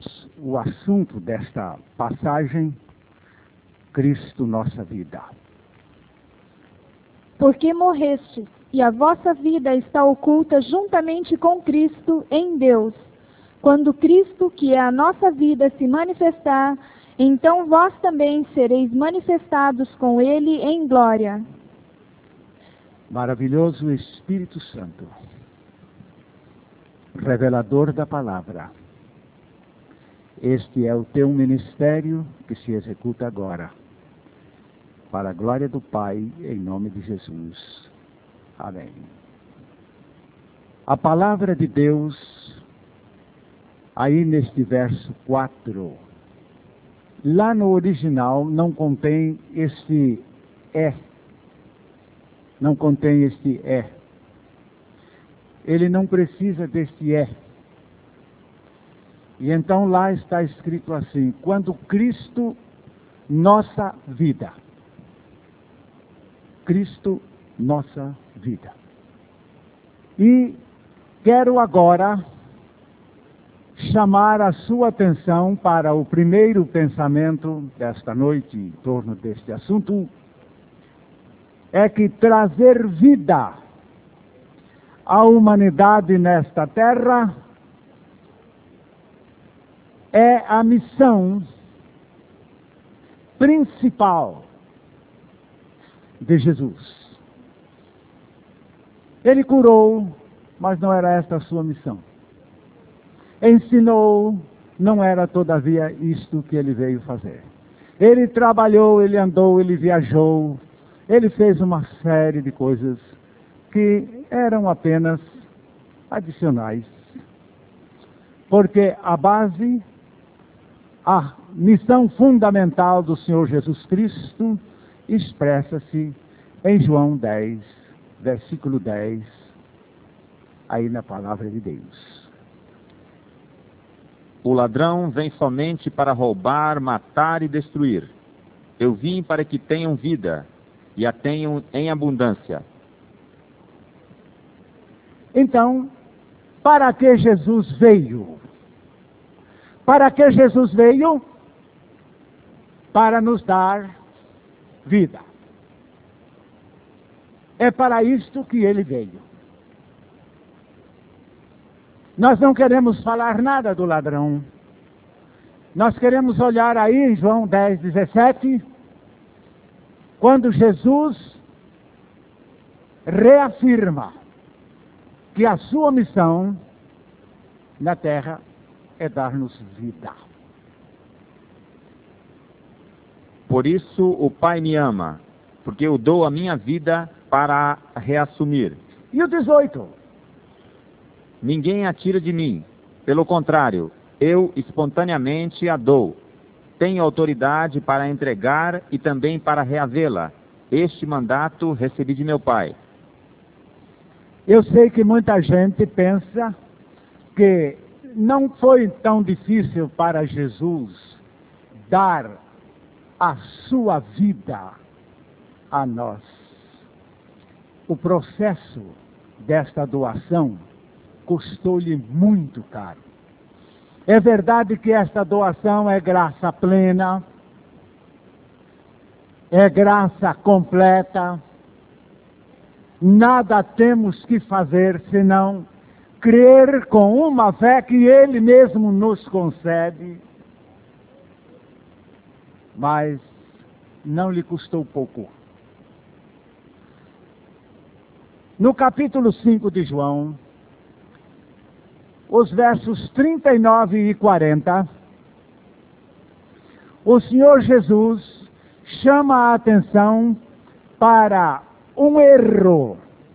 o assunto desta passagem, Cristo, nossa vida. Porque morrestes, e a vossa vida está oculta juntamente com Cristo em Deus. Quando Cristo, que é a nossa vida, se manifestar, então vós também sereis manifestados com Ele em glória. Maravilhoso Espírito Santo, revelador da palavra. Este é o teu ministério que se executa agora, para a glória do Pai, em nome de Jesus. Amém. A palavra de Deus, aí neste verso 4, lá no original não contém este é. Não contém este é. Ele não precisa deste é. E então lá está escrito assim: quando Cristo, nossa vida. Cristo, nossa vida. E quero agora chamar a sua atenção para o primeiro pensamento desta noite em torno deste assunto, é que trazer vida à humanidade nesta terra é a missão principal de Jesus. Ele curou, mas não era esta a sua missão. Ensinou, não era todavia isto que ele veio fazer. Ele trabalhou, ele andou, ele viajou, ele fez uma série de coisas que eram apenas adicionais. Porque a base, a missão fundamental do Senhor Jesus Cristo expressa-se em João 10, versículo 10, aí na palavra de Deus. O ladrão vem somente para roubar, matar e destruir. Eu vim para que tenham vida e a tenham em abundância. Então, para que Jesus veio? Para que Jesus veio? Para nos dar vida. É para isto que ele veio. Nós não queremos falar nada do ladrão. Nós queremos olhar aí em João 10, 17, quando Jesus reafirma que a sua missão na terra é dar-nos vida. Por isso o Pai me ama, porque eu dou a minha vida para a reassumir. E o 18? Ninguém a tira de mim. Pelo contrário, eu espontaneamente a dou. Tenho autoridade para entregar e também para reavê-la. Este mandato recebi de meu Pai. Eu sei que muita gente pensa que não foi tão difícil para Jesus dar a sua vida a nós. O processo desta doação custou-lhe muito caro. É verdade que esta doação é graça plena, é graça completa. Nada temos que fazer senão crer com uma fé que Ele mesmo nos concede. Mas não lhe custou pouco. No capítulo 5 de João, os versos 39 e 40, o Senhor Jesus chama a atenção para um erro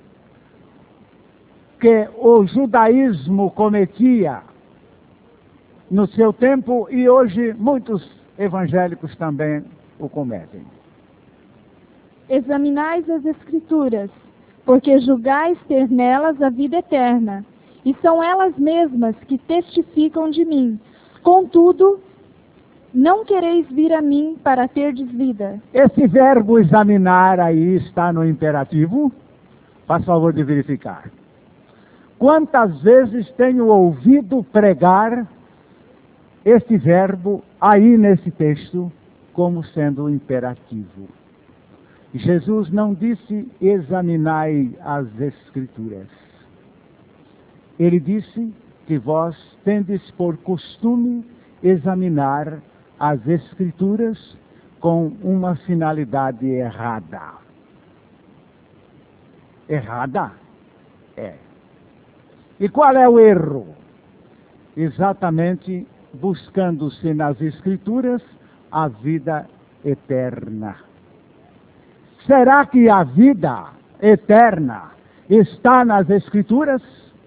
que o judaísmo cometia no seu tempo e hoje muitos evangélicos também o cometem. Examinais as Escrituras, porque julgais ter nelas a vida eterna, e são elas mesmas que testificam de mim. Contudo, não quereis vir a mim para terdes vida. Esse verbo examinar aí está no imperativo. Faz favor de verificar. Quantas vezes tenho ouvido pregar este verbo aí nesse texto como sendo imperativo. Jesus não disse examinai as Escrituras. Ele disse que vós tendes por costume examinar as Escrituras com uma finalidade errada. Errada? É. E qual é o erro? Exatamente buscando-se nas Escrituras a vida eterna. Será que a vida eterna está nas Escrituras?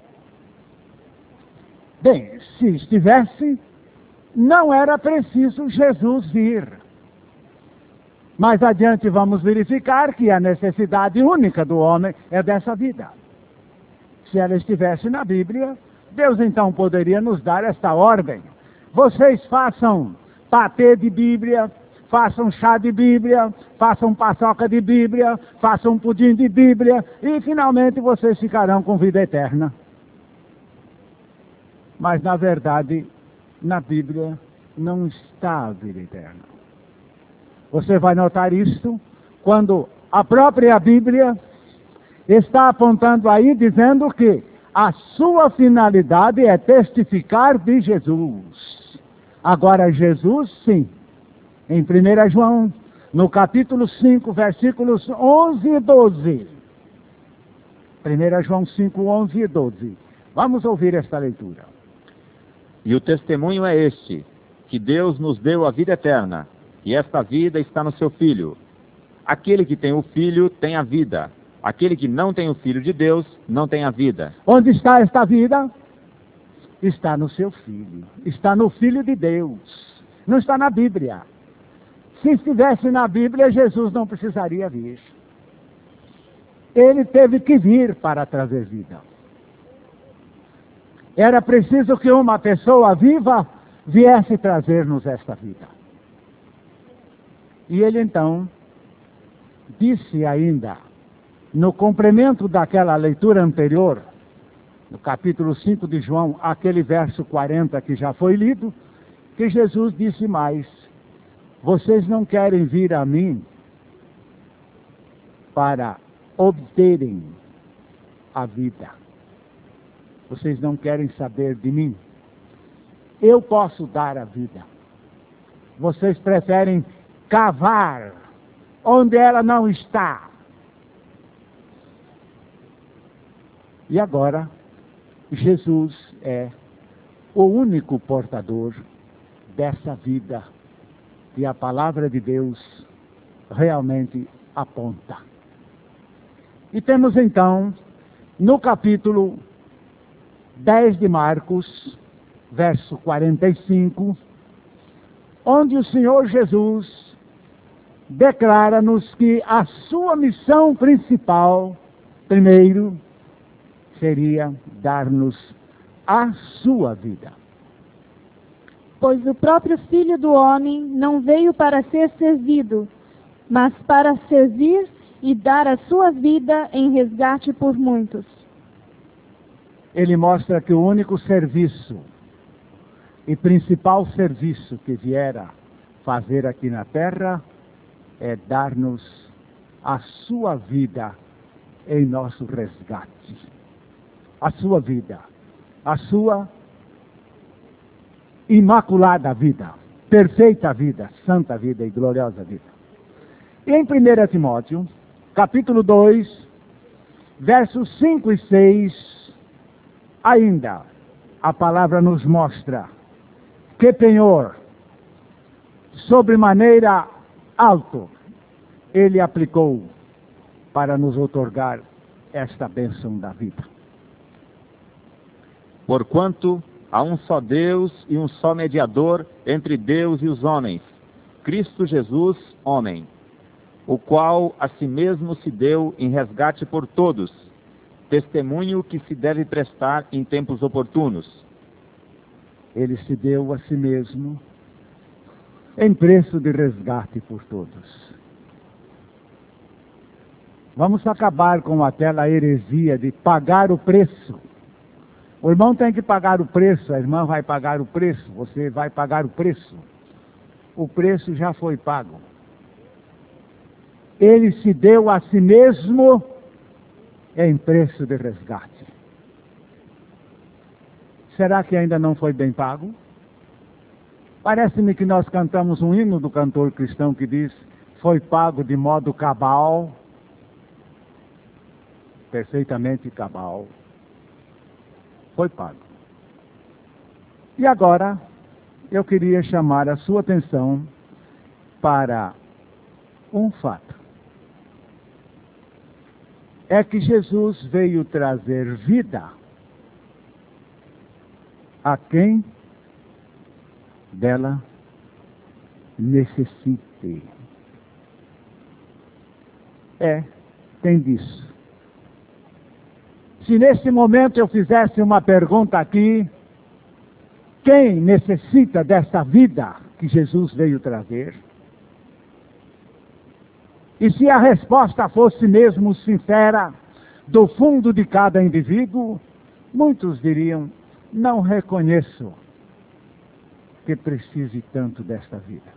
Bem, se estivesse, não era preciso Jesus vir. Mais adiante vamos verificar que a necessidade única do homem é dessa vida. Se ela estivesse na Bíblia, Deus então poderia nos dar esta ordem. Vocês façam patê de Bíblia, façam chá de Bíblia, façam paçoca de Bíblia, façam pudim de Bíblia, e finalmente vocês ficarão com vida eterna. Mas, na verdade, na Bíblia não está a vida eterna. Você vai notar isto quando a própria Bíblia está apontando aí, dizendo que a sua finalidade é testificar de Jesus. Agora, Jesus, sim, em 1 João, no capítulo 5, versículos 11 e 12. 1 João 5, 11 e 12. Vamos ouvir esta leitura. E o testemunho é este, que Deus nos deu a vida eterna, e esta vida está no seu Filho. Aquele que tem o Filho tem a vida. Aquele que não tem o Filho de Deus não tem a vida. Onde está esta vida? Está no seu Filho. Está no Filho de Deus. Não está na Bíblia. Se estivesse na Bíblia, Jesus não precisaria vir. Ele teve que vir para trazer vida. Era preciso que uma pessoa viva viesse trazer-nos esta vida. E ele então disse ainda, no complemento daquela leitura anterior, no capítulo 5 de João, aquele verso 40 que já foi lido, que Jesus disse mais: vocês não querem vir a mim para obterem a vida. Vocês não querem saber de mim. Eu posso dar a vida. Vocês preferem cavar onde ela não está. E agora, Jesus é o único portador dessa vida que a palavra de Deus realmente aponta. E temos então, no capítulo 10 de Marcos, verso 45, onde o Senhor Jesus declara-nos que a sua missão principal, primeiro, seria dar-nos a sua vida. Pois o próprio Filho do Homem não veio para ser servido, mas para servir e dar a sua vida em resgate por muitos. Ele mostra que o único serviço e principal serviço que viera fazer aqui na terra é dar-nos a sua vida em nosso resgate. A sua vida, a sua imaculada vida, perfeita vida, santa vida e gloriosa vida. E em 1 Timóteo, capítulo 2, versos 5 e 6, ainda a palavra nos mostra que penhor, sobremaneira alto, ele aplicou para nos outorgar esta bênção da vida. Porquanto há um só Deus e um só mediador entre Deus e os homens, Cristo Jesus, homem, o qual a si mesmo se deu em resgate por todos, testemunho que se deve prestar em tempos oportunos. Ele se deu a si mesmo em preço de resgate por todos. Vamos acabar com aquela heresia de pagar o preço O irmão tem que pagar o preço, a irmã vai pagar o preço, você vai pagar o preço. O preço já foi pago. Ele se deu a si mesmo em preço de resgate. Será que ainda não foi bem pago? Parece-me que nós cantamos um hino do cantor cristão que diz: foi pago de modo cabal, perfeitamente cabal. Foi pago. E agora, eu queria chamar a sua atenção para um fato. É que Jesus veio trazer vida a quem dela necessite. Tem disso. Se nesse momento eu fizesse uma pergunta aqui, quem necessita dessa vida que Jesus veio trazer? E se a resposta fosse mesmo sincera, do fundo de cada indivíduo, muitos diriam: não reconheço que precise tanto desta vida.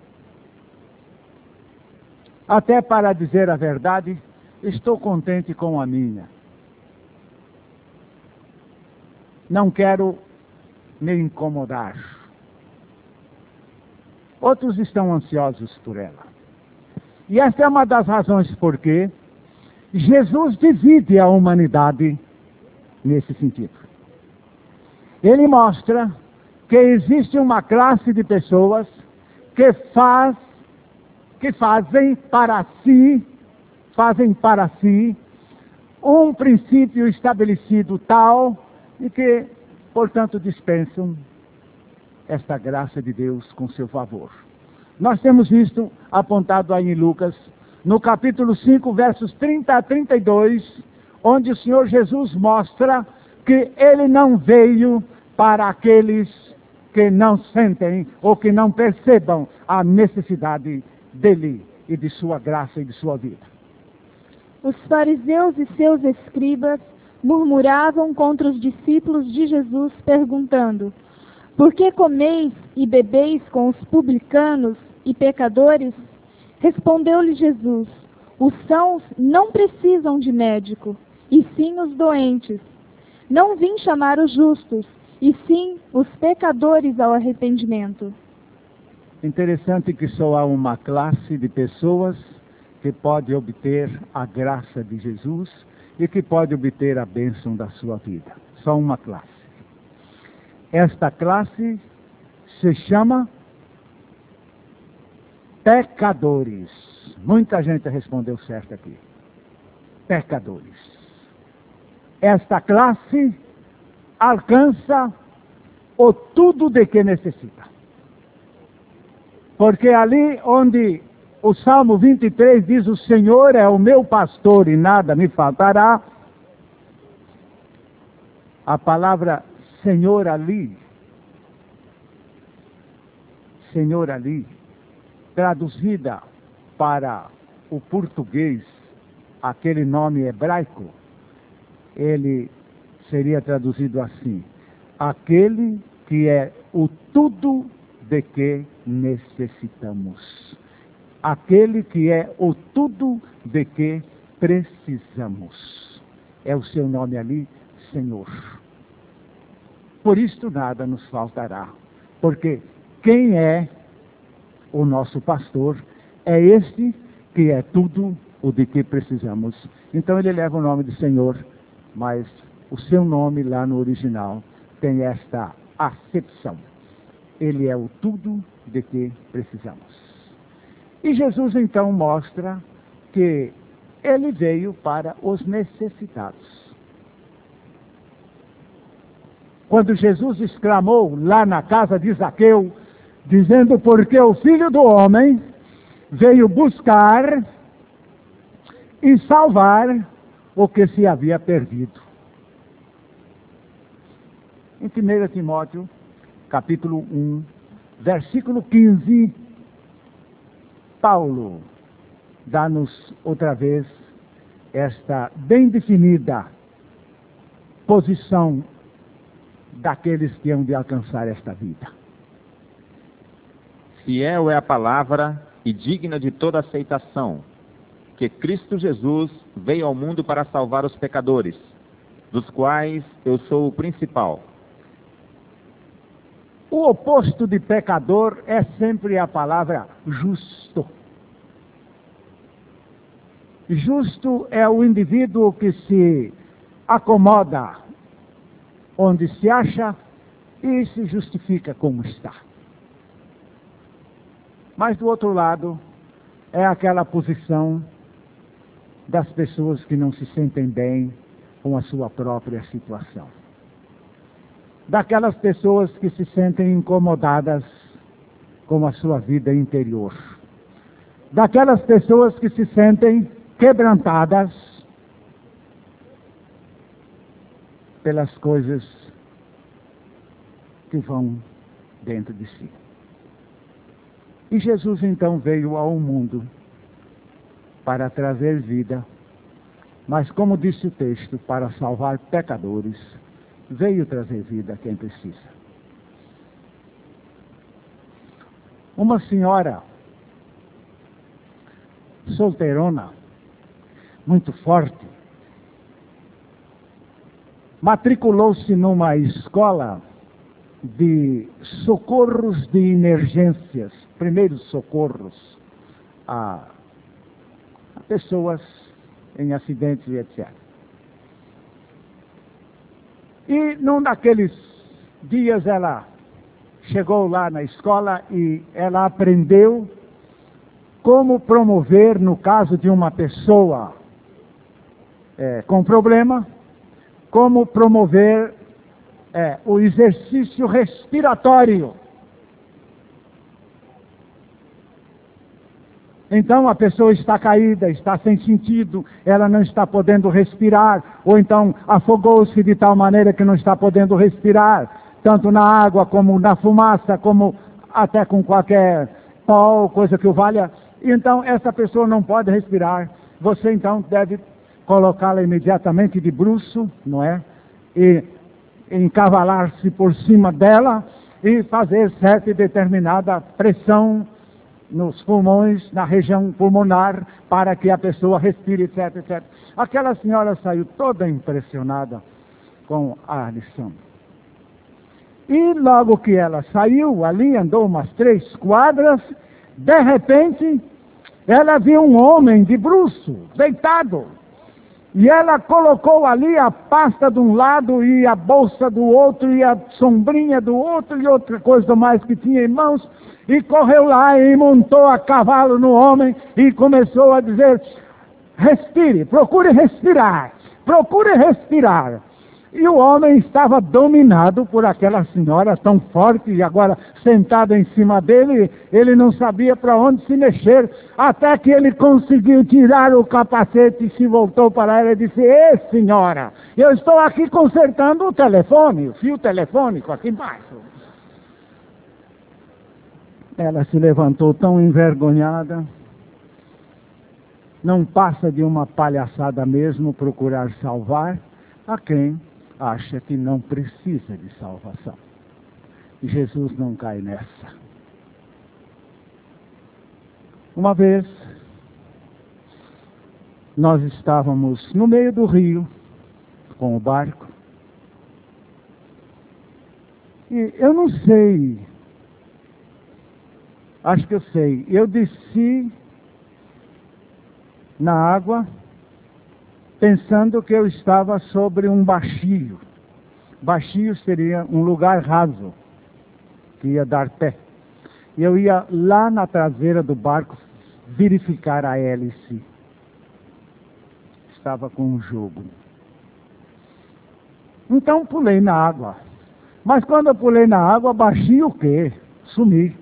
Até para dizer a verdade, estou contente com a minha. Não quero me incomodar. Outros estão ansiosos por ela. E essa é uma das razões por que Jesus divide a humanidade nesse sentido. Ele mostra que existe uma classe de pessoas que fazem para si um princípio estabelecido tal e que, portanto, dispensam esta graça de Deus com seu favor. Nós temos visto, apontado aí em Lucas, no capítulo 5, versos 30 a 32, onde o Senhor Jesus mostra que Ele não veio para aqueles que não sentem ou que não percebam a necessidade dEle e de sua graça e de sua vida. Os fariseus e seus escribas murmuravam contra os discípulos de Jesus, perguntando: por que comeis e bebeis com os publicanos e pecadores? Respondeu-lhe Jesus: os sãos não precisam de médico, e sim os doentes. Não vim chamar os justos, e sim os pecadores ao arrependimento. Interessante que só há uma classe de pessoas que pode obter a graça de Jesus e que pode obter a bênção da sua vida. Só uma classe. Esta classe se chama pecadores. Muita gente respondeu certo aqui. Pecadores. Esta classe alcança o tudo de que necessita. Porque ali onde o Salmo 23 diz: o Senhor é o meu pastor e nada me faltará, a palavra Senhor ali, traduzida para o português, aquele nome hebraico, ele seria traduzido assim: aquele que é o tudo de que necessitamos. Aquele que é o tudo de que precisamos. É o seu nome ali, Senhor. Por isto nada nos faltará. Porque quem é o nosso pastor é este que é tudo o de que precisamos. Então ele leva o nome de Senhor, mas o seu nome lá no original tem esta acepção. Ele é o tudo de que precisamos. E Jesus então mostra que ele veio para os necessitados. Quando Jesus exclamou lá na casa de Zaqueu, dizendo: porque o Filho do Homem veio buscar e salvar o que se havia perdido. Em 1 Timóteo, capítulo 1, versículo 15, Paulo dá-nos outra vez esta bem definida posição daqueles que hão de alcançar esta vida. Fiel é a palavra e digna de toda aceitação, que Cristo Jesus veio ao mundo para salvar os pecadores, dos quais eu sou o principal. O oposto de pecador é sempre a palavra justo. Justo é o indivíduo que se acomoda onde se acha e se justifica como está. Mas do outro lado, é aquela posição das pessoas que não se sentem bem com a sua própria situação. Daquelas pessoas que se sentem incomodadas com a sua vida interior. Daquelas pessoas que se sentem quebrantadas pelas coisas que vão dentro de si. E Jesus então veio ao mundo para trazer vida, mas como disse o texto, para salvar pecadores, veio trazer vida a quem precisa. Uma senhora solteirona, muito forte, matriculou-se numa escola de socorros de emergências, primeiros socorros a pessoas em acidentes e etc. E num daqueles dias ela chegou lá na escola e ela aprendeu como promover, no caso de uma pessoa com problema, como promover o exercício respiratório. Então a pessoa está caída, está sem sentido, ela não está podendo respirar, ou então afogou-se de tal maneira que não está podendo respirar, tanto na água como na fumaça, como até com qualquer pó, coisa que o valha. Então essa pessoa não pode respirar. Você então deve colocá-la imediatamente de bruço, não é? E encavalar-se por cima dela e fazer certa e determinada pressão nos pulmões, na região pulmonar, para que a pessoa respire, etc, etc. Aquela senhora saiu toda impressionada com a lição. E logo que ela saiu ali, andou umas 3 quadras, de repente, ela viu um homem de bruço, deitado. E ela colocou ali a pasta de um lado e a bolsa do outro e a sombrinha do outro e outra coisa mais que tinha em mãos, e correu lá e montou a cavalo no homem e começou a dizer: respire, procure respirar, procure respirar. E o homem estava dominado por aquela senhora tão forte, e agora sentada em cima dele, ele não sabia para onde se mexer, até que ele conseguiu tirar o capacete e se voltou para ela e disse: senhora, eu estou aqui consertando o telefone, o fio telefônico aqui embaixo. Ela se levantou tão envergonhada. Não passa de uma palhaçada mesmo procurar salvar a quem acha que não precisa de salvação. E Jesus não cai nessa. Uma vez, nós estávamos no meio do rio, com o barco, e eu não sei, acho que eu sei, eu desci na água, pensando que eu estava sobre um baixio. Baixio seria um lugar raso, que ia dar pé. E eu ia lá na traseira do barco verificar a hélice. Estava com um jogo. Então pulei na água. Mas quando eu pulei na água, baixio o quê? Sumi.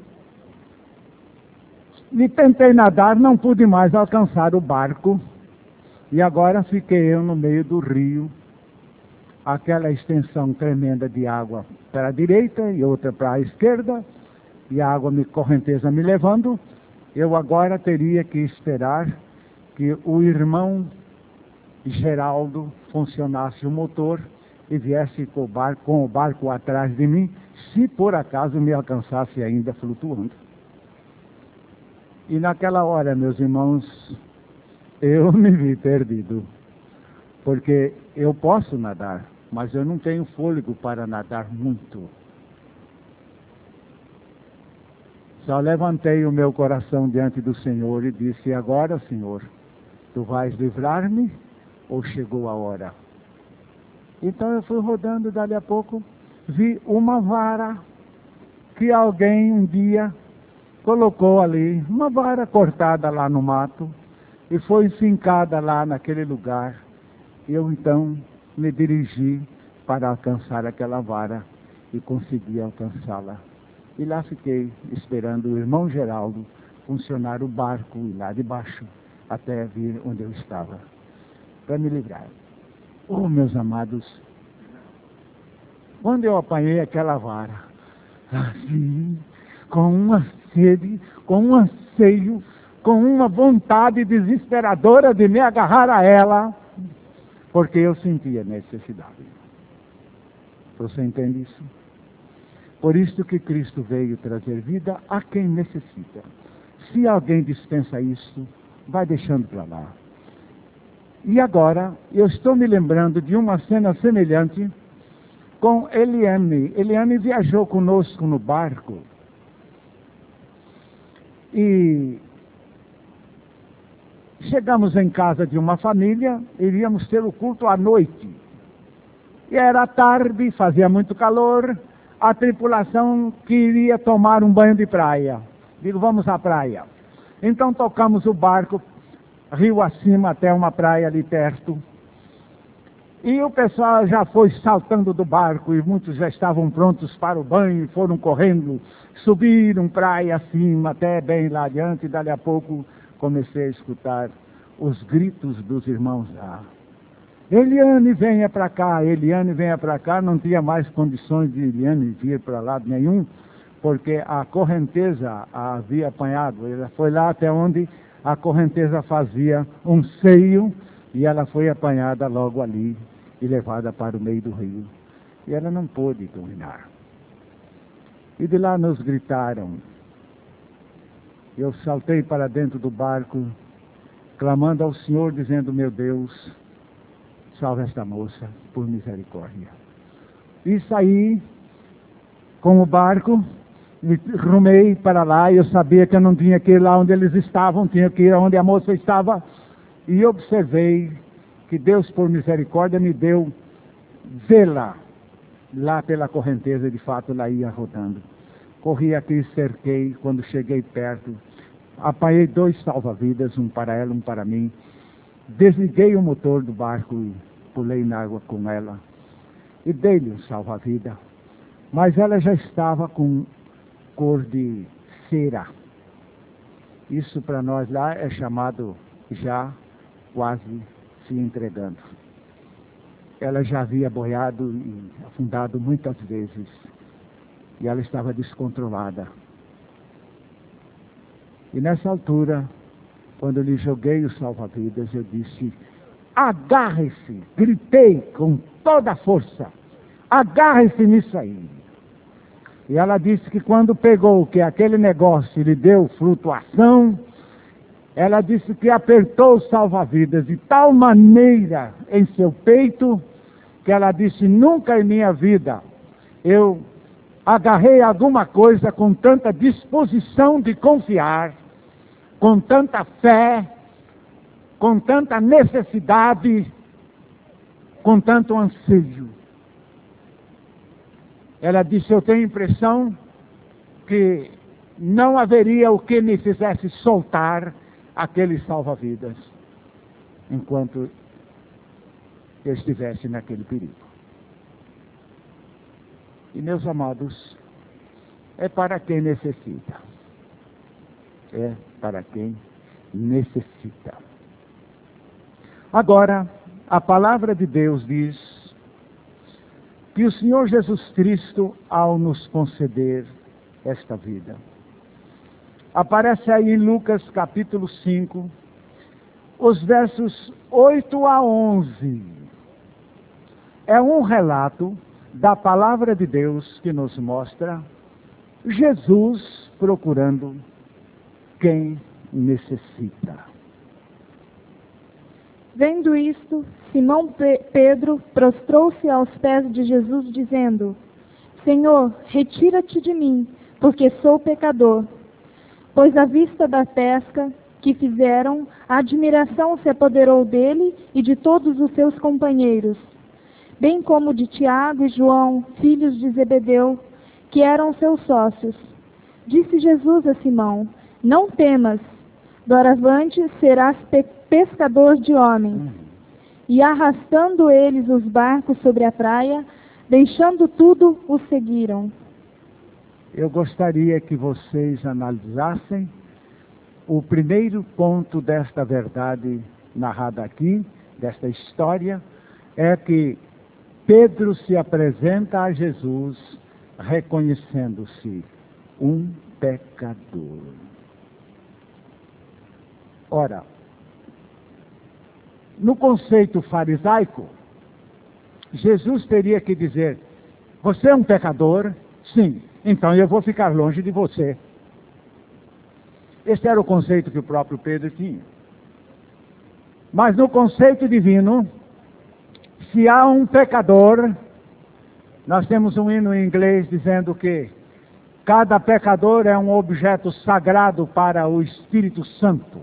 E tentei nadar, não pude mais alcançar o barco. E agora fiquei eu no meio do rio, aquela extensão tremenda de água para a direita e outra para a esquerda, e a água correnteza me levando. Eu agora teria que esperar que o irmão Geraldo funcionasse o motor e viesse com o barco atrás de mim, se por acaso me alcançasse ainda flutuando. E naquela hora, meus irmãos, eu me vi perdido, porque eu posso nadar, mas eu não tenho fôlego para nadar muito. Só levantei o meu coração diante do Senhor e disse: agora, Senhor, tu vais livrar-me ou chegou a hora? Então eu fui rodando, dali a pouco vi uma vara que alguém um dia colocou ali, uma vara cortada lá no mato, e foi fincada lá naquele lugar. Eu então me dirigi para alcançar aquela vara e consegui alcançá-la. E lá fiquei esperando o irmão Geraldo funcionar o barco e lá de baixo até vir onde eu estava, para me livrar. Oh, meus amados, quando eu apanhei aquela vara, assim, com uma sede, com um anseio, com uma vontade desesperadora de me agarrar a ela, porque eu sentia necessidade. Você entende isso? Por isso que Cristo veio trazer vida a quem necessita. Se alguém dispensa isso, vai deixando para lá. E agora, eu estou me lembrando de uma cena semelhante com Eliane. Eliane viajou conosco no barco. E chegamos em casa de uma família, iríamos ter o culto à noite. E era tarde, fazia muito calor, a tripulação queria tomar um banho de praia. Digo, vamos à praia. Então tocamos o barco, rio acima, até uma praia ali perto. E o pessoal já foi saltando do barco, e muitos já estavam prontos para o banho, foram correndo, subiram praia acima, até bem lá adiante, e dali a pouco comecei a escutar os gritos dos irmãos lá. Eliane, venha para cá, Eliane, venha para cá. Não tinha mais condições de Eliane vir para lado nenhum, porque a correnteza a havia apanhado. Ela foi lá até onde a correnteza fazia um seio, e ela foi apanhada logo ali e levada para o meio do rio. E ela não pôde dominar. E de lá nos gritaram. Eu saltei para dentro do barco, clamando ao Senhor, dizendo: meu Deus, salve esta moça, por misericórdia. E saí com o barco, e rumei para lá, e eu sabia que eu não tinha que ir lá onde eles estavam, tinha que ir onde a moça estava, e observei que Deus, por misericórdia, me deu vê-la lá pela correnteza, e de fato ela ia rodando. Corri aqui, cerquei, quando cheguei perto, apanhei 2 salva-vidas, um para ela, um para mim, desliguei o motor do barco e pulei na água com ela, e dei-lhe um salva-vida, mas ela já estava com cor de cera. Isso para nós lá é chamado já quase se entregando. Ela já havia boiado e afundado muitas vezes, e ela estava descontrolada. E nessa altura, quando eu lhe joguei o salva-vidas, eu disse: agarre-se! Gritei com toda a força: agarre-se nisso aí! E ela disse que quando pegou que aquele negócio lhe deu flutuação, ela disse que apertou o salva-vidas de tal maneira em seu peito, que ela disse: nunca em minha vida eu agarrei alguma coisa com tanta disposição de confiar, com tanta fé, com tanta necessidade, com tanto anseio. Ela disse: eu tenho a impressão que não haveria o que me fizesse soltar aquele salva-vidas enquanto eu estivesse naquele perigo. E, meus amados, é para quem necessita. É para quem necessita. Agora, a palavra de Deus diz que o Senhor Jesus Cristo, ao nos conceder esta vida, aparece aí em Lucas capítulo 5, os versos 8 a 11. é um relato da palavra de Deus que nos mostra Jesus procurando quem necessita. Vendo isto, Simão Pedro prostrou-se aos pés de Jesus, dizendo: Senhor, retira-te de mim, porque sou pecador. Pois à vista da pesca que fizeram, a admiração se apoderou dele e de todos os seus companheiros, bem como de Tiago e João, filhos de Zebedeu, que eram seus sócios. Disse Jesus a Simão: Não temas, doravante serás pescador de homens. E arrastando eles os barcos sobre a praia, deixando tudo, os seguiram. Eu gostaria que vocês analisassem o primeiro ponto desta verdade narrada aqui, desta história, é que Pedro se apresenta a Jesus reconhecendo-se um pecador. Ora, no conceito farisaico, Jesus teria que dizer: você é um pecador? Sim, então eu vou ficar longe de você. Esse era o conceito que o próprio Pedro tinha. Mas no conceito divino, se há um pecador, nós temos um hino em inglês dizendo que cada pecador é um objeto sagrado para o Espírito Santo.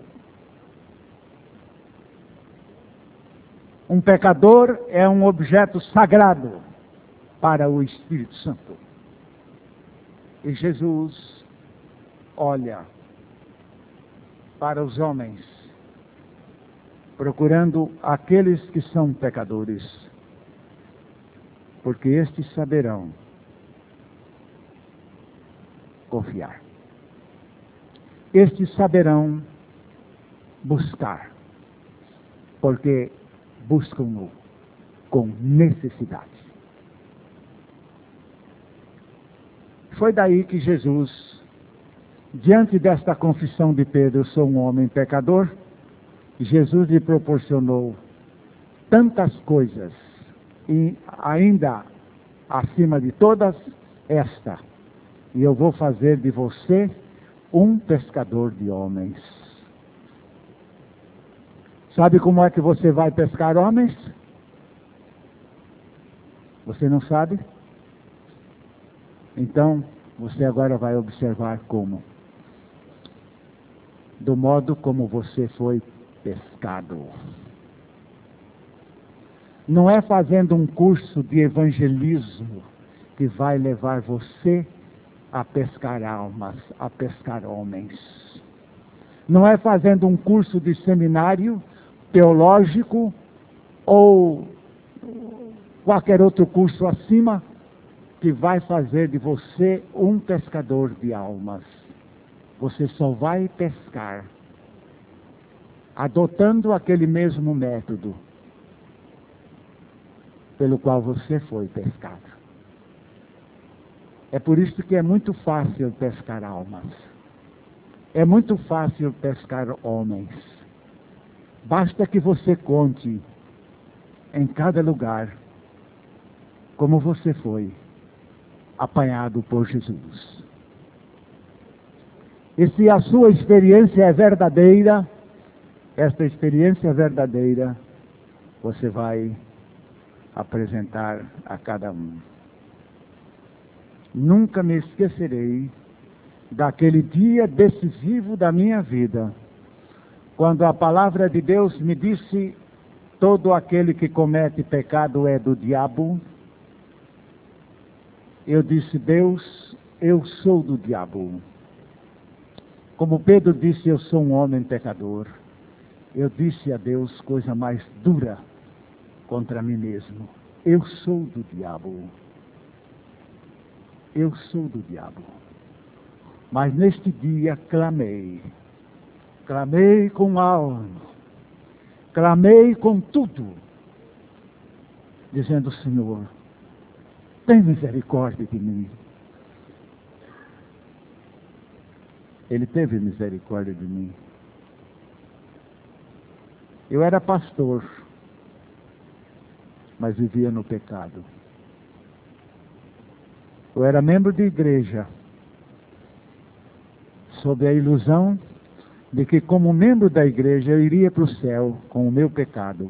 Um pecador é um objeto sagrado para o Espírito Santo. E Jesus olha para os homens, procurando aqueles que são pecadores, porque estes saberão confiar. Estes saberão buscar, porque buscam-no com necessidade. Foi daí que Jesus, diante desta confissão de Pedro, eu sou um homem pecador, Jesus lhe proporcionou tantas coisas, e ainda acima de todas, esta: e eu vou fazer de você um pescador de homens. Sabe como é que você vai pescar homens? Você não sabe? Então, você agora vai observar como. Do modo como você foi pescado. Não é fazendo um curso de evangelismo que vai levar você a pescar almas, a pescar homens. Não é fazendo um curso de seminário teológico ou qualquer outro curso acima que vai fazer de você um pescador de almas. Você só vai pescar adotando aquele mesmo método pelo qual você foi pescado. É por isso que é muito fácil pescar almas. É muito fácil pescar homens. Basta que você conte em cada lugar como você foi apanhado por Jesus. E se a sua experiência é verdadeira, esta experiência verdadeira, você vai apresentar a cada um. Nunca me esquecerei daquele dia decisivo da minha vida, quando a palavra de Deus me disse: todo aquele que comete pecado é do diabo. Eu disse: Deus, eu sou do diabo. Como Pedro disse: eu sou um homem pecador. Eu disse a Deus coisa mais dura contra mim mesmo: eu sou do diabo. Eu sou do diabo. Mas neste dia clamei. Clamei com alma. Clamei com tudo. Dizendo: Senhor, tem misericórdia de mim. Ele teve misericórdia de mim. Eu era pastor. mas vivia no pecado. Eu era membro de igreja, sob a ilusão de que, como membro da igreja, eu iria para o céu com o meu pecado.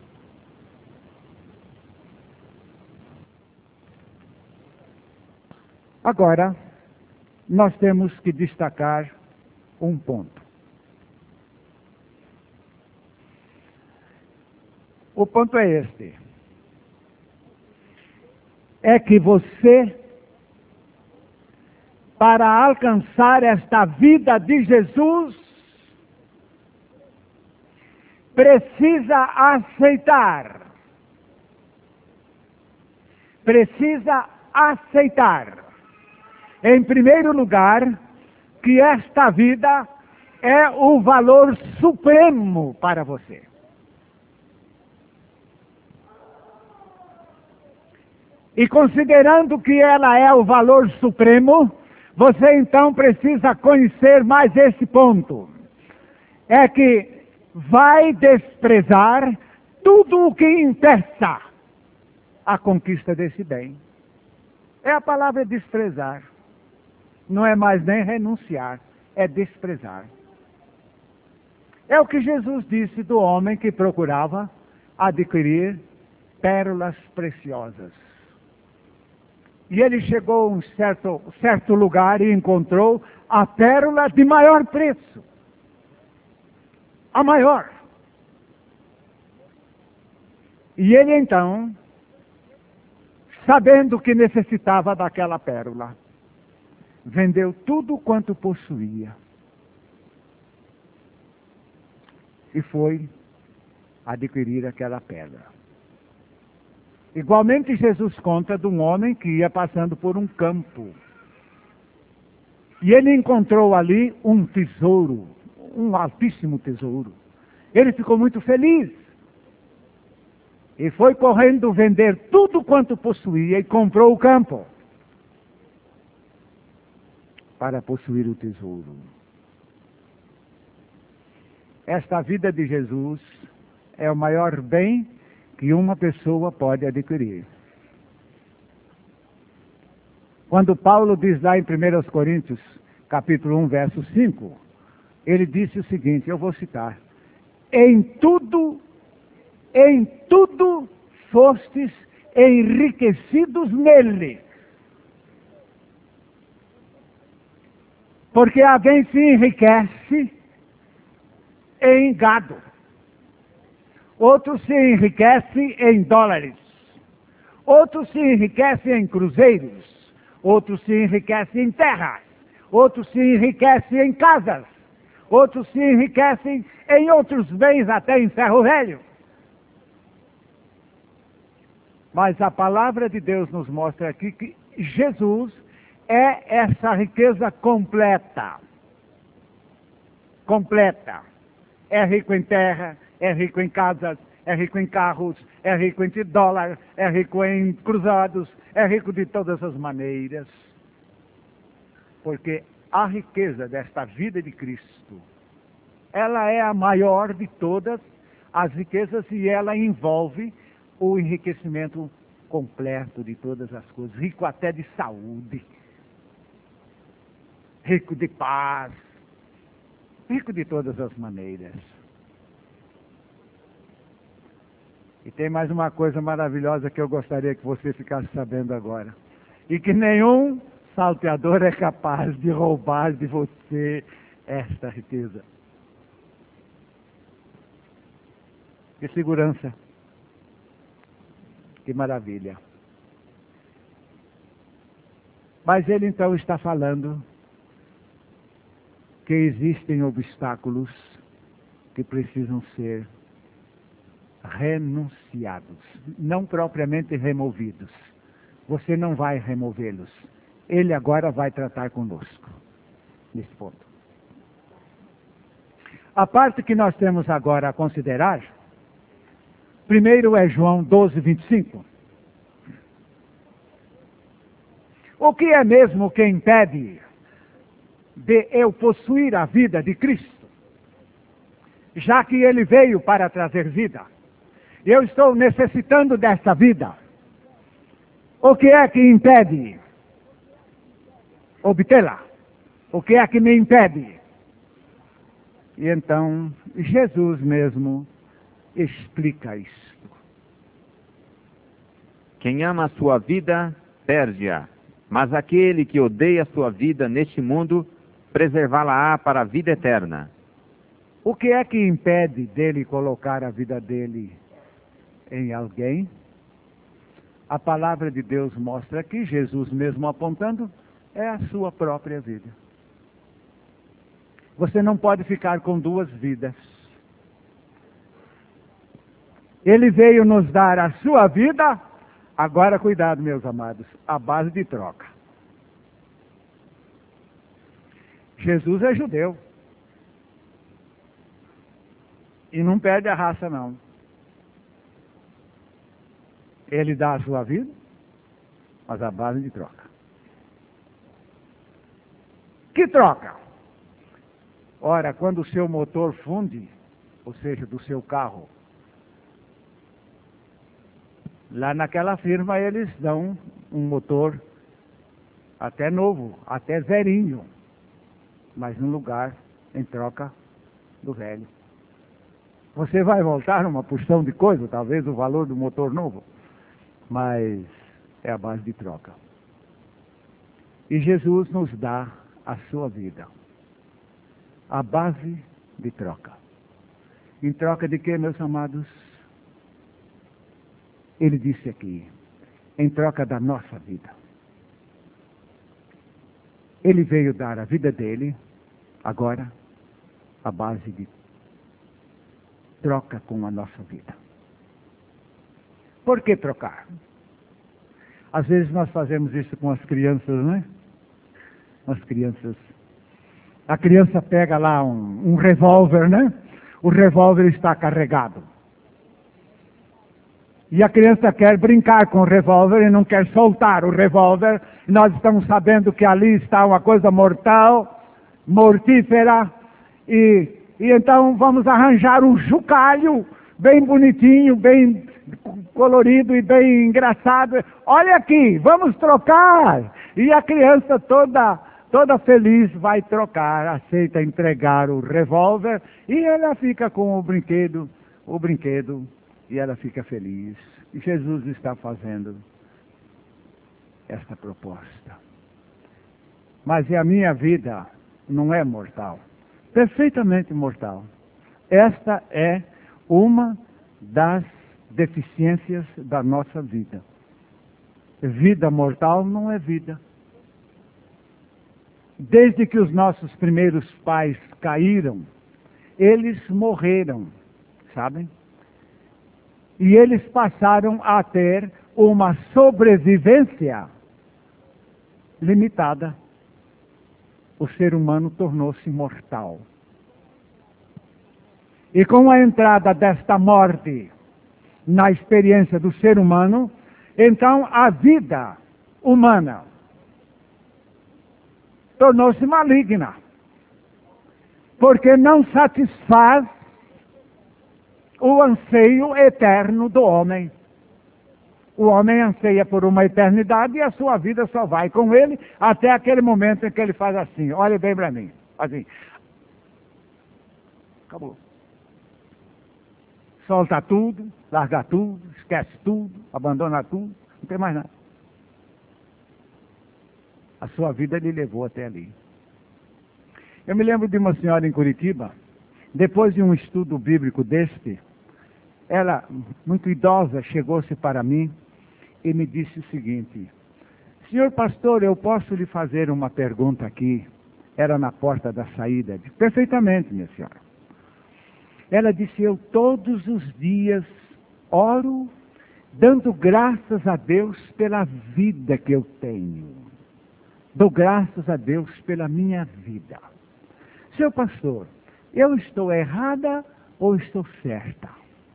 Agora, nós temos que destacar um ponto. O ponto é este. É que você, para alcançar esta vida de Jesus, precisa aceitar. Precisa aceitar. Em primeiro lugar, que esta vida é o valor supremo para você. E considerando que ela é o valor supremo, você então precisa conhecer mais esse ponto. É que vai desprezar tudo o que impeça a conquista desse bem. É a palavra desprezar. Não é mais nem renunciar, é desprezar. É o que Jesus disse do homem que procurava adquirir pérolas preciosas. E ele chegou a um certo lugar e encontrou a pérola de maior preço. A maior. E ele então, sabendo que necessitava daquela pérola, vendeu tudo quanto possuía e foi adquirir aquela pedra. Igualmente, Jesus conta de um homem que ia passando por um campo e ele encontrou ali um tesouro, um altíssimo tesouro. Ele ficou muito feliz e foi correndo vender tudo quanto possuía e comprou o campo para possuir o tesouro. Esta vida de Jesus é o maior bem que uma pessoa pode adquirir. Quando Paulo diz lá em 1 Coríntios, capítulo 1, verso 5, ele disse o seguinte, eu vou citar: em tudo fostes enriquecidos nele. Porque alguém se enriquece em gado. Outro se enriquece em dólares. Outro se enriquece em cruzeiros. Outro se enriquece em terras. Outro se enriquece em casas. Outros se enriquecem em outros bens, até em ferro velho. Mas a palavra de Deus nos mostra aqui que Jesus é essa riqueza completa. Completa. É rico em terra, é rico em casas, é rico em carros, é rico em dólar, é rico em cruzados, é rico de todas as maneiras. Porque a riqueza desta vida de Cristo, ela é a maior de todas as riquezas e ela envolve o enriquecimento completo de todas as coisas, rico até de saúde, rico de paz, rico de todas as maneiras. E tem mais uma coisa maravilhosa que eu gostaria que você ficasse sabendo agora. E que nenhum salteador é capaz de roubar de você esta riqueza. Que segurança. Que maravilha. Mas ele então está falando que existem obstáculos que precisam ser renunciados, não propriamente removidos. Você não vai removê-los. Ele agora vai tratar conosco nesse ponto. A parte que nós temos agora a considerar, primeiro é João 12, 25. O que é mesmo que impede de eu possuir a vida de Cristo? Já que ele veio para trazer vida. Eu estou necessitando desta vida. O que é que impede obtê-la? O que é que me impede? E então, Jesus mesmo explica isto. Quem ama a sua vida, perde-a. Mas aquele que odeia a sua vida neste mundo, preservá-la-á para a vida eterna. O que é que impede dele colocar a vida dele em alguém? A palavra de Deus mostra que Jesus mesmo apontando é a sua própria vida. Você não pode ficar com duas vidas. Ele veio nos dar a sua vida, agora cuidado, meus amados, à base de troca. Jesus é judeu. E não perde a raça, não. Ele dá a sua vida, mas à base de troca. Que troca? Ora, quando o seu motor funde, ou seja, do seu carro, lá naquela firma eles dão um motor até novo, até zerinho, mas no lugar, em troca do velho. Você vai voltar uma porção de coisa, talvez o valor do motor novo, mas é a base de troca. E Jesus nos dá a sua vida, a base de troca. Em troca de quê, meus amados? Ele disse aqui, em troca da nossa vida. Ele veio dar a vida dele, agora, a base de troca com a nossa vida. Por que trocar? Às vezes nós fazemos isso com as crianças, não é? As crianças. A criança pega lá um revólver, né? O revólver está carregado. E a criança quer brincar com o revólver e não quer soltar o revólver. Nós estamos sabendo que ali está uma coisa mortal, mortífera. E então vamos arranjar um chocalho bem bonitinho, bem colorido e bem engraçado. Olha aqui, vamos trocar. E a criança toda feliz vai trocar, aceita entregar o revólver e ela fica com o brinquedo, e ela fica feliz. E Jesus está fazendo esta proposta. Mas a minha vida não é mortal, perfeitamente mortal. Esta é uma das deficiências da nossa vida. Vida mortal não é vida. Desde que os nossos primeiros pais caíram, eles morreram, sabem? E eles passaram a ter uma sobrevivência limitada. O ser humano tornou-se mortal. E com a entrada desta morte na experiência do ser humano, então a vida humana tornou-se maligna, porque não satisfaz o anseio eterno do homem. O homem anseia por uma eternidade e a sua vida só vai com ele até aquele momento em que ele faz assim, olha bem para mim, assim. Acabou. Solta tudo, larga tudo, esquece tudo, abandona tudo, não tem mais nada. A sua vida lhe levou até ali. Eu me lembro de uma senhora em Curitiba, depois de um estudo bíblico deste, ela, muito idosa, chegou-se para mim e me disse o seguinte: senhor pastor, eu posso lhe fazer uma pergunta aqui? Era na porta da saída. Disse, perfeitamente, minha senhora. Ela disse, eu todos os dias oro, dando graças a Deus pela vida que eu tenho. Dou graças a Deus pela minha vida. Seu pastor, eu estou errada ou estou certa?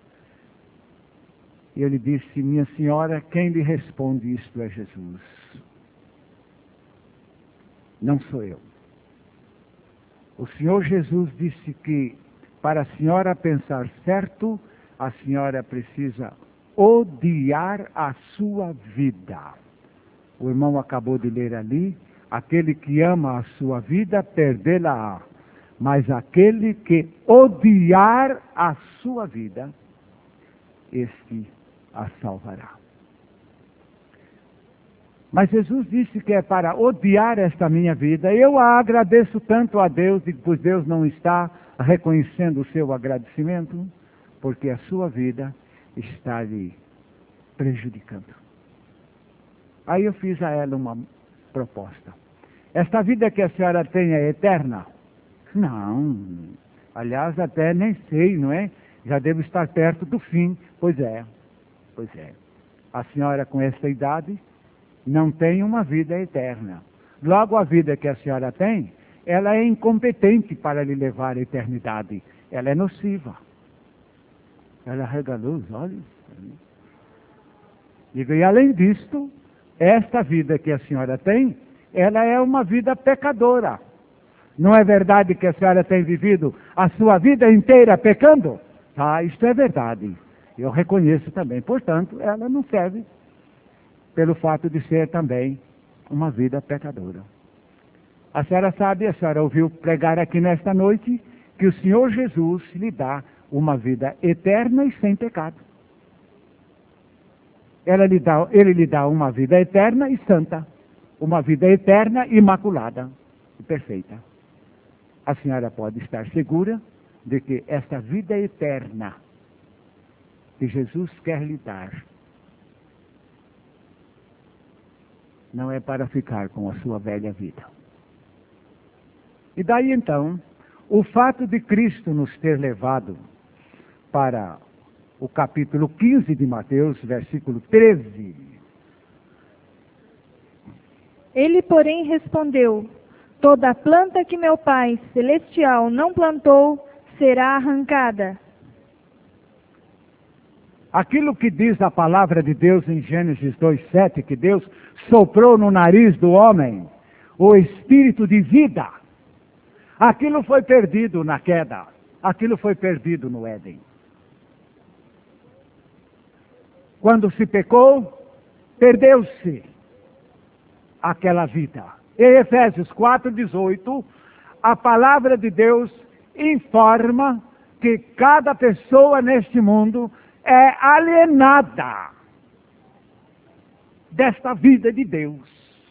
Eu lhe disse, minha senhora, quem lhe responde isto é Jesus. Não sou eu. O Senhor Jesus disse que para a senhora pensar certo, a senhora precisa odiar a sua vida. O irmão acabou de ler ali, aquele que ama a sua vida, perdê-la-á. Mas aquele que odiar a sua vida, este a salvará. Mas Jesus disse que é para odiar esta minha vida. Eu a agradeço tanto a Deus, pois Deus não está reconhecendo o seu agradecimento, porque a sua vida está lhe prejudicando. Aí eu fiz a ela uma proposta. Esta vida que a senhora tem é eterna? Não. Aliás, até nem sei, não é? Já devo estar perto do fim. Pois é. A senhora com essa idade não tem uma vida eterna. Logo, a vida que a senhora tem, ela é incompetente para lhe levar à eternidade. Ela é nociva. Ela arregalou os olhos. Digo, e além disto, esta vida que a senhora tem, ela é uma vida pecadora. Não é verdade que a senhora tem vivido a sua vida inteira pecando? Ah, isto é verdade. Eu reconheço também. Portanto, ela não serve pelo fato de ser também uma vida pecadora. A senhora sabe, a senhora ouviu pregar aqui nesta noite, que o Senhor Jesus lhe dá uma vida eterna e sem pecado. Ele lhe dá uma vida eterna e santa, uma vida eterna, imaculada e perfeita. A senhora pode estar segura de que esta vida eterna que Jesus quer lhe dar não é para ficar com a sua velha vida. E daí então, o fato de Cristo nos ter levado para o capítulo 15 de Mateus, versículo 13. Ele, porém, respondeu: toda planta que meu Pai celestial não plantou será arrancada. Aquilo que diz a palavra de Deus em Gênesis 2:7, que Deus soprou no nariz do homem o espírito de vida. Aquilo foi perdido na queda. Aquilo foi perdido no Éden. Quando se pecou, perdeu-se aquela vida. Em Efésios 4:18, a palavra de Deus informa que cada pessoa neste mundo é alienada desta vida de Deus.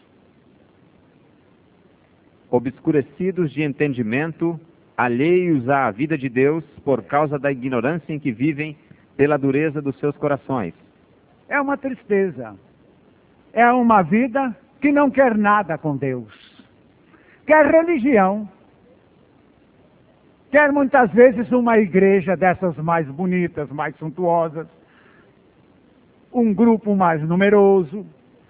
Obscurecidos de entendimento, alheios à vida de Deus por causa da ignorância em que vivem, pela dureza dos seus corações. É uma tristeza. É uma vida que não quer nada com Deus. Quer religião. Quer muitas vezes uma igreja dessas mais bonitas, mais suntuosas. Um grupo mais numeroso.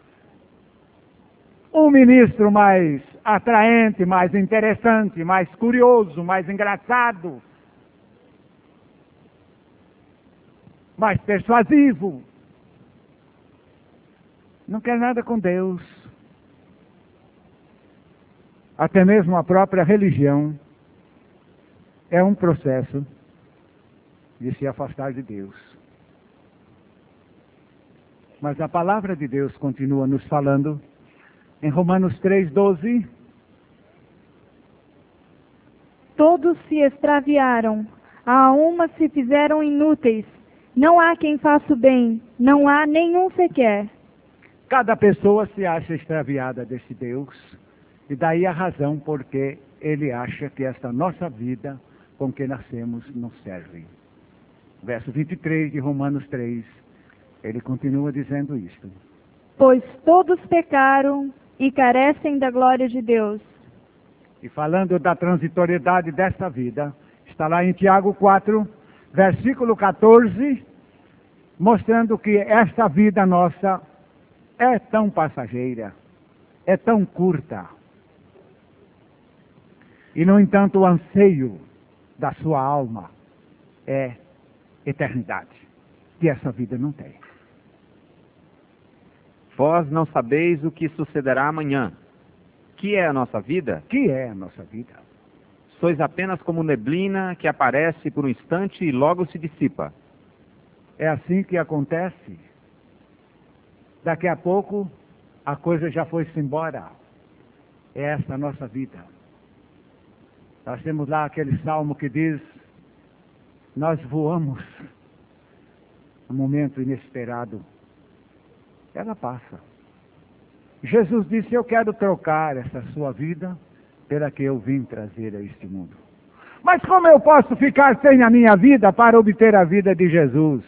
Um ministro mais atraente, mais interessante, mais curioso, mais engraçado. Mais persuasivo. Não quer nada com Deus. Até mesmo a própria religião é um processo de se afastar de Deus. Mas a palavra de Deus continua nos falando em Romanos 3:12. Todos se extraviaram, a uma se fizeram inúteis. Não há quem faça o bem, não há nenhum sequer. Cada pessoa se acha extraviada desse Deus, e daí a razão porque ele acha que esta nossa vida com que nascemos não serve. Verso 23 de Romanos 3, ele continua dizendo isto. Pois todos pecaram e carecem da glória de Deus. E falando da transitoriedade desta vida, está lá em Tiago 4, versículo 14, mostrando que esta vida nossa é tão passageira, é tão curta. E, no entanto, o anseio da sua alma é eternidade, que essa vida não tem. Vós não sabeis o que sucederá amanhã. Que é a nossa vida? Que é a nossa vida? Sois apenas como neblina que aparece por um instante e logo se dissipa. É assim que acontece. Daqui a pouco, a coisa já foi-se embora. É esta a nossa vida. Nós temos lá aquele salmo que diz: nós voamos. Um momento inesperado. Ela passa. Jesus disse: eu quero trocar essa sua vida pela que eu vim trazer a este mundo. Mas como eu posso ficar sem a minha vida para obter a vida de Jesus?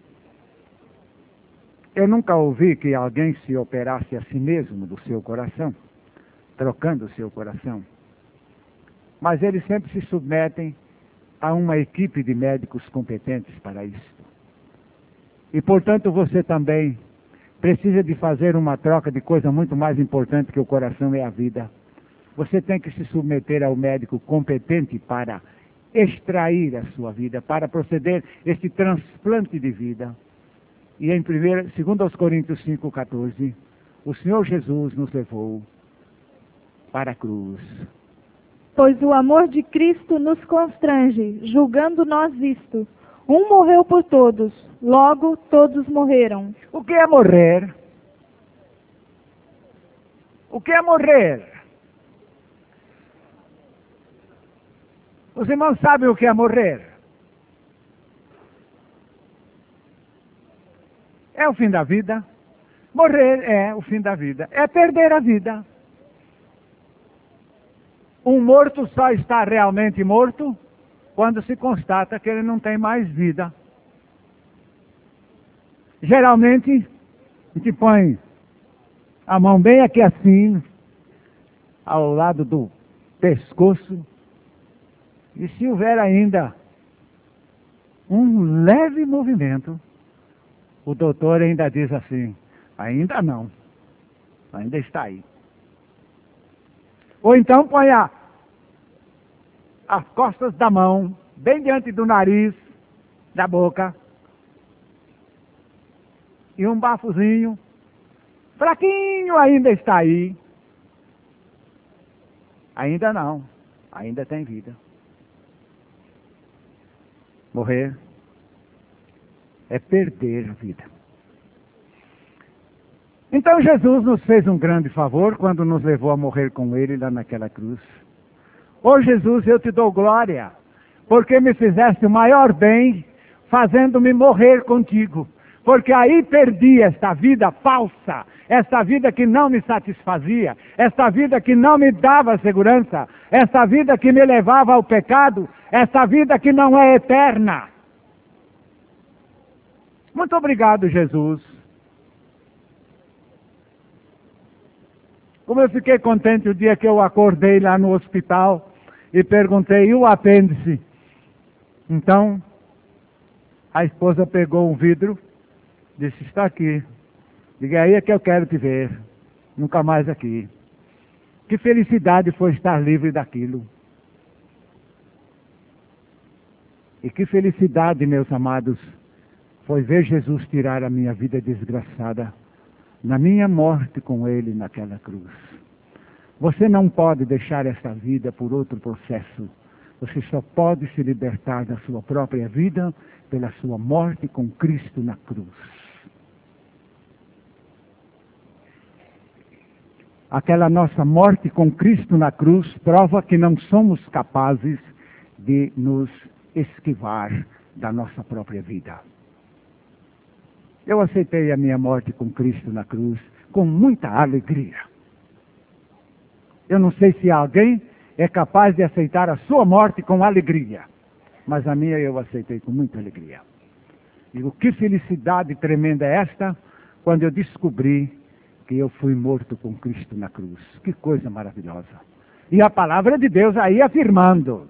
Eu nunca ouvi que alguém se operasse a si mesmo do seu coração, trocando o seu coração. Mas eles sempre se submetem a uma equipe de médicos competentes para isso. E, portanto, você também precisa de fazer uma troca de coisa muito mais importante que o coração é a vida. Você tem que se submeter ao médico competente para extrair a sua vida, para proceder este transplante de vida. E em 2 Coríntios 5,14, o Senhor Jesus nos levou para a cruz. Pois o amor de Cristo nos constrange, julgando nós isto: um morreu por todos, logo todos morreram. O que é morrer? O que é morrer? Os irmãos sabem o que é morrer? É o fim da vida. Morrer é o fim da vida. É perder a vida. Um morto só está realmente morto quando se constata que ele não tem mais vida. Geralmente, a gente põe a mão bem aqui assim, ao lado do pescoço, e se houver ainda um leve movimento, o doutor ainda diz assim: ainda não, ainda está aí. Ou então põe as costas da mão bem diante do nariz, da boca, e um bafozinho, fraquinho, ainda está aí. Ainda não, ainda tem vida. Morrer é perder a vida. Então Jesus nos fez um grande favor quando nos levou a morrer com Ele lá naquela cruz. Ô Jesus, eu te dou glória, porque me fizeste o maior bem, fazendo-me morrer contigo. Porque aí perdi esta vida falsa, esta vida que não me satisfazia, esta vida que não me dava segurança, esta vida que me levava ao pecado, esta vida que não é eterna. Muito obrigado, Jesus. Como eu fiquei contente o dia que eu acordei lá no hospital e perguntei: e o apêndice? Então, a esposa pegou um vidro, disse: está aqui. Diga: aí é que eu quero te ver. Nunca mais aqui. Que felicidade foi estar livre daquilo. E que felicidade, meus amados, foi ver Jesus tirar a minha vida desgraçada na minha morte com Ele naquela cruz. Você não pode deixar essa vida por outro processo. Você só pode se libertar da sua própria vida pela sua morte com Cristo na cruz. Aquela nossa morte com Cristo na cruz prova que não somos capazes de nos esquivar da nossa própria vida. Eu aceitei a minha morte com Cristo na cruz com muita alegria. Eu não sei se alguém é capaz de aceitar a sua morte com alegria, mas a minha eu aceitei com muita alegria. Digo: que felicidade tremenda é esta, quando eu descobri que eu fui morto com Cristo na cruz. Que coisa maravilhosa. E a palavra de Deus aí afirmando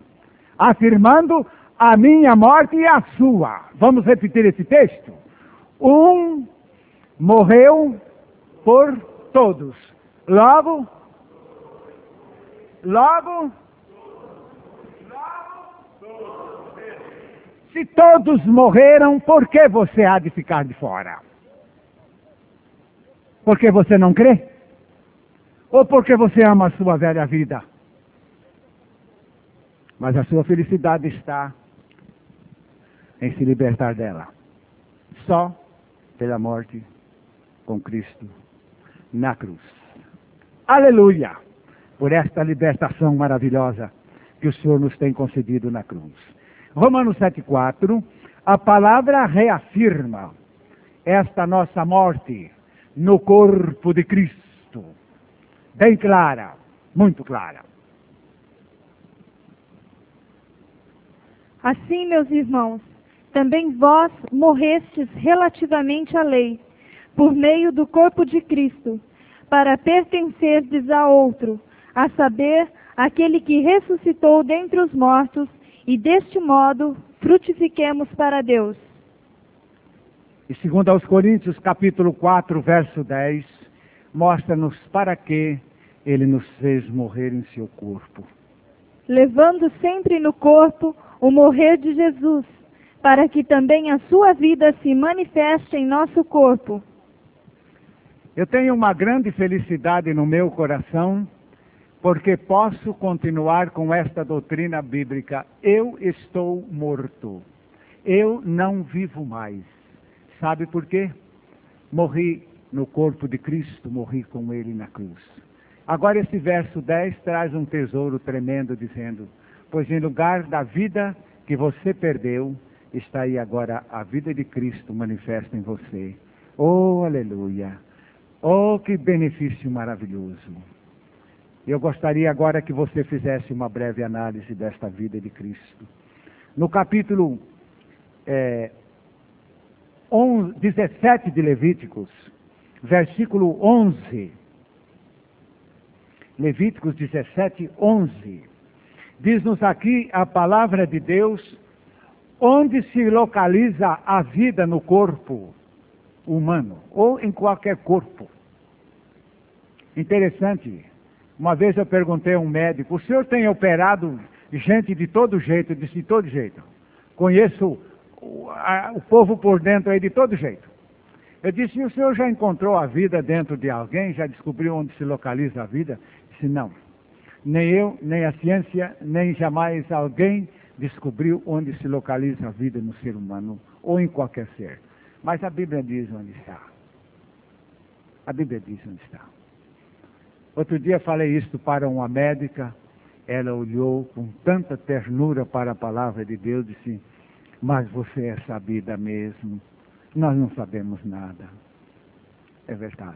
a minha morte e a sua. Vamos repetir esse texto? Um morreu por todos. Logo, se todos morreram, por que você há de ficar de fora? Porque você não crê? Ou porque você ama a sua velha vida? Mas a sua felicidade está em se libertar dela. só pela morte com Cristo na cruz. Aleluia! Por esta libertação maravilhosa que o Senhor nos tem concedido na cruz. Romanos 7,4, a palavra reafirma esta nossa morte no corpo de Cristo. Bem clara, muito clara. Assim, meus irmãos, também vós morrestes relativamente à lei, por meio do corpo de Cristo, para pertencerdes a outro, a saber, aquele que ressuscitou dentre os mortos, e deste modo frutifiquemos para Deus. E segundo aos Coríntios, capítulo 4, verso 10, mostra-nos para que ele nos fez morrer em seu corpo. Levando sempre no corpo o morrer de Jesus, para que também a sua vida se manifeste em nosso corpo. Eu tenho uma grande felicidade no meu coração, porque posso continuar com esta doutrina bíblica. Eu estou morto. Eu não vivo mais. Sabe por quê? Morri no corpo de Cristo, morri com Ele na cruz. Agora esse verso 10 traz um tesouro tremendo, dizendo: pois em lugar da vida que você perdeu, está aí agora a vida de Cristo manifesta em você. Oh, aleluia! Oh, que benefício maravilhoso! Eu gostaria agora que você fizesse uma breve análise desta vida de Cristo. No capítulo 17 de Levíticos, versículo 11. Levíticos 17, 11. Diz-nos aqui a palavra de Deus, onde se localiza a vida no corpo humano, ou em qualquer corpo. Interessante. Uma vez eu perguntei a um médico: o senhor tem operado gente de todo jeito? Eu disse: de todo jeito. Conheço o povo por dentro aí de todo jeito. Eu disse: e o senhor já encontrou a vida dentro de alguém? Já descobriu onde se localiza a vida? Eu disse: não. Nem eu, nem a ciência, nem jamais alguém descobriu onde se localiza a vida no ser humano, ou em qualquer ser. Mas a Bíblia diz onde está. A Bíblia diz onde está. Outro dia falei isto para uma médica, ela olhou com tanta ternura para a palavra de Deus e disse: mas você é sabida mesmo, nós não sabemos nada. É verdade.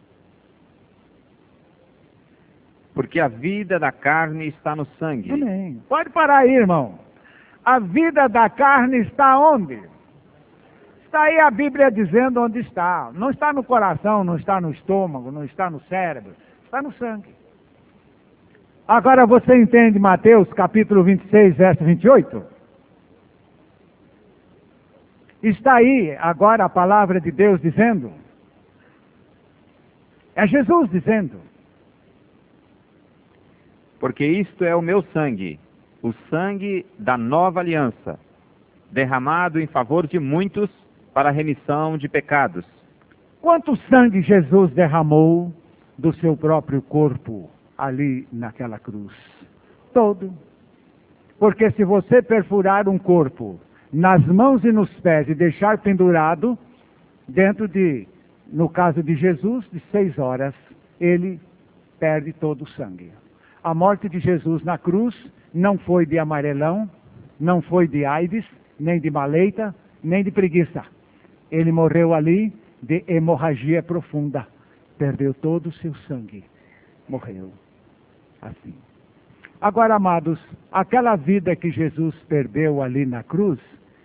Porque a vida da carne está no sangue. Amém. Pode parar aí, irmão. A vida da carne está onde? Está aí a Bíblia dizendo onde está. Não está no coração, não está no estômago, não está no cérebro. Está no sangue. Agora você entende Mateus capítulo 26, verso 28? Está aí agora a palavra de Deus dizendo. É Jesus dizendo. Porque isto é o meu sangue, o sangue da nova aliança, derramado em favor de muitos para a remissão de pecados. Quanto sangue Jesus derramou do seu próprio corpo ali naquela cruz? Todo. Porque se você perfurar um corpo nas mãos e nos pés e deixar pendurado, dentro de, no caso de Jesus, de 6 horas, ele perde todo o sangue. A morte de Jesus na cruz não foi de amarelão, não foi de AIDS, nem de maleita, nem de preguiça. Ele morreu ali de hemorragia profunda. Perdeu todo o seu sangue. Morreu. Assim. Agora, amados, aquela vida que Jesus perdeu ali na cruz,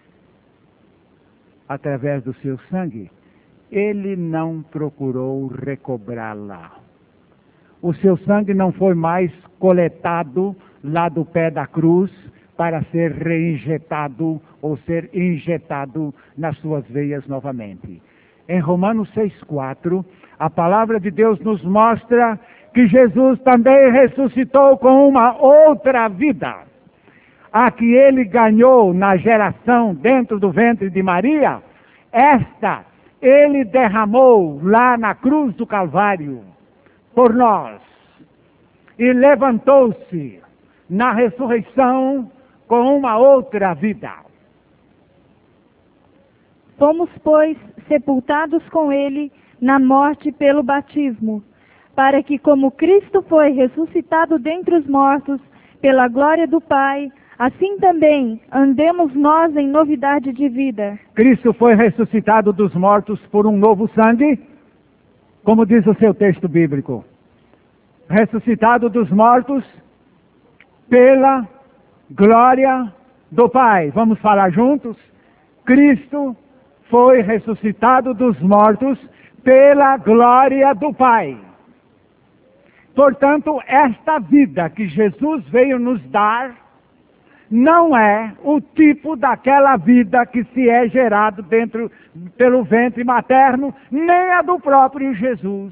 através do seu sangue, ele não procurou recobrá-la. O seu sangue não foi mais coletado lá do pé da cruz para ser reinjetado ou ser injetado nas suas veias novamente. Em Romanos 6,4, a palavra de Deus nos mostra que Jesus também ressuscitou com uma outra vida. A que ele ganhou na geração dentro do ventre de Maria, esta ele derramou lá na cruz do Calvário por nós. E levantou-se na ressurreição com uma outra vida. Fomos, pois, sepultados com ele na morte pelo batismo, para que, como Cristo foi ressuscitado dentre os mortos, pela glória do Pai, assim também andemos nós em novidade de vida. Cristo foi ressuscitado dos mortos por um novo sangue, como diz o seu texto bíblico. Ressuscitado dos mortos pela glória do Pai. Vamos falar juntos? Cristo foi ressuscitado dos mortos pela glória do Pai. Portanto, esta vida que Jesus veio nos dar não é o tipo daquela vida que se é gerado dentro pelo ventre materno, nem a do próprio Jesus.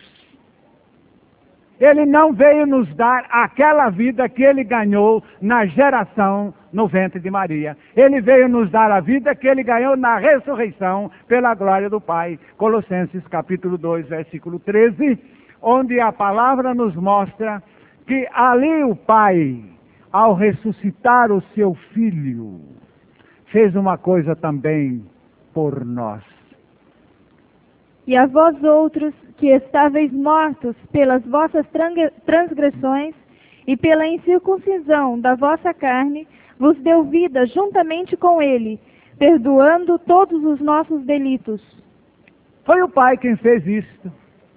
Ele não veio nos dar aquela vida que ele ganhou na geração no ventre de Maria. Ele veio nos dar a vida que ele ganhou na ressurreição pela glória do Pai. Colossenses capítulo 2, versículo 13, onde a palavra nos mostra que ali o Pai, ao ressuscitar o seu Filho, fez uma coisa também por nós. E a vós outros, que estáveis mortos pelas vossas transgressões e pela incircuncisão da vossa carne, vos deu vida juntamente com ele, perdoando todos os nossos delitos. Foi o Pai quem fez isto.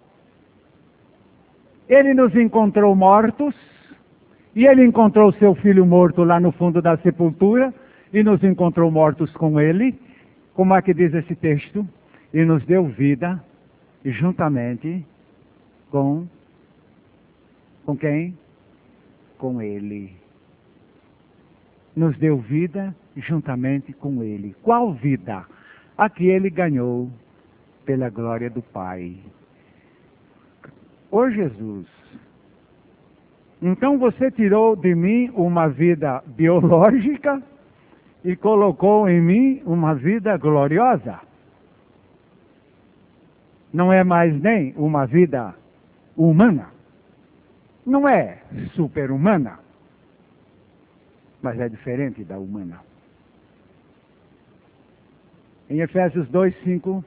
Ele nos encontrou mortos, e ele encontrou seu filho morto lá no fundo da sepultura, e nos encontrou mortos com ele, como é que diz esse texto? E nos deu vida, juntamente com quem? Com ele. Nos deu vida juntamente com ele. Qual vida? A que ele ganhou pela glória do Pai. Ô Jesus, então você tirou de mim uma vida biológica e colocou em mim uma vida gloriosa. Não é mais nem uma vida humana. Não é super-humana. Mas é diferente da humana. Em Efésios 2, 5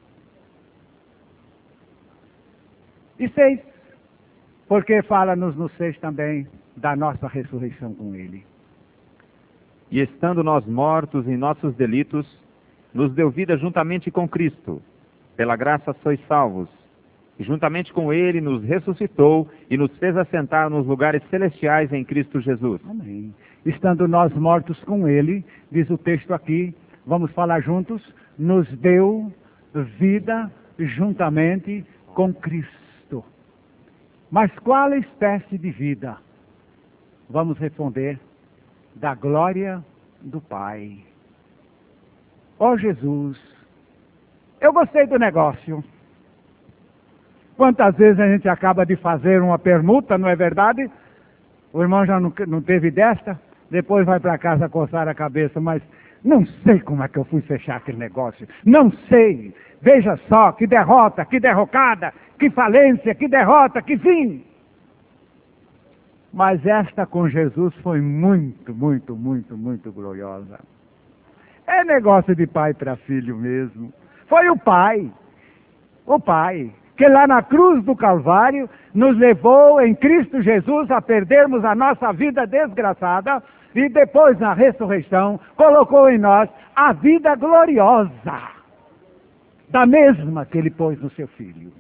e 6. Porque fala-nos no 6 também da nossa ressurreição com Ele. E estando nós mortos em nossos delitos, nos deu vida juntamente com Cristo. Pela graça sois salvos. E juntamente com ele nos ressuscitou e nos fez assentar nos lugares celestiais em Cristo Jesus. Amém. Estando nós mortos com ele, diz o texto aqui, vamos falar juntos, nos deu vida juntamente com Cristo. Mas qual espécie de vida? Vamos responder, da glória do Pai. Ó Jesus, eu gostei do negócio. Quantas vezes a gente acaba de fazer uma permuta, não é verdade? O irmão já não teve desta, depois vai para casa coçar a cabeça, mas não sei como é que eu fui fechar aquele negócio. Não sei. Veja só, que derrota, que derrocada, que falência, que derrota, que fim. Mas esta com Jesus foi muito, muito, muito, muito gloriosa. É negócio de pai para filho mesmo. Foi o Pai, que lá na cruz do Calvário nos levou em Cristo Jesus a perdermos a nossa vida desgraçada e depois na ressurreição colocou em nós a vida gloriosa, da mesma que Ele pôs no seu Filho.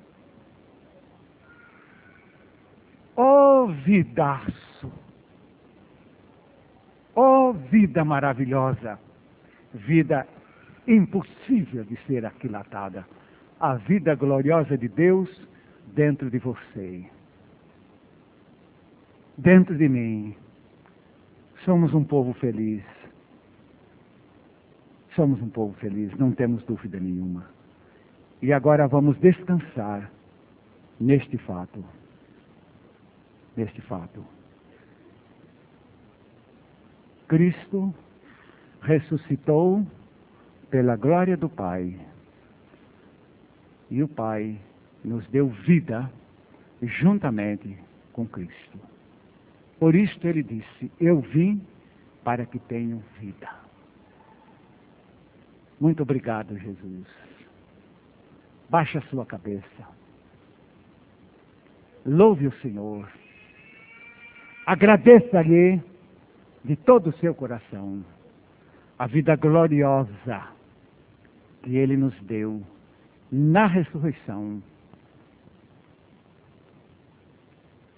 Oh vidaço! Oh vida maravilhosa! Vida impossível de ser aquilatada. A vida gloriosa de Deus dentro de você. Dentro de mim. Somos um povo feliz. Somos um povo feliz, não temos dúvida nenhuma. E agora vamos descansar neste fato. Neste fato. Cristo ressuscitou pela glória do Pai. E o Pai nos deu vida juntamente com Cristo. Por isto ele disse, eu vim para que tenham vida. Muito obrigado, Jesus. Baixe a sua cabeça. Louve o Senhor. Agradeça-lhe de todo o seu coração a vida gloriosa que Ele nos deu na ressurreição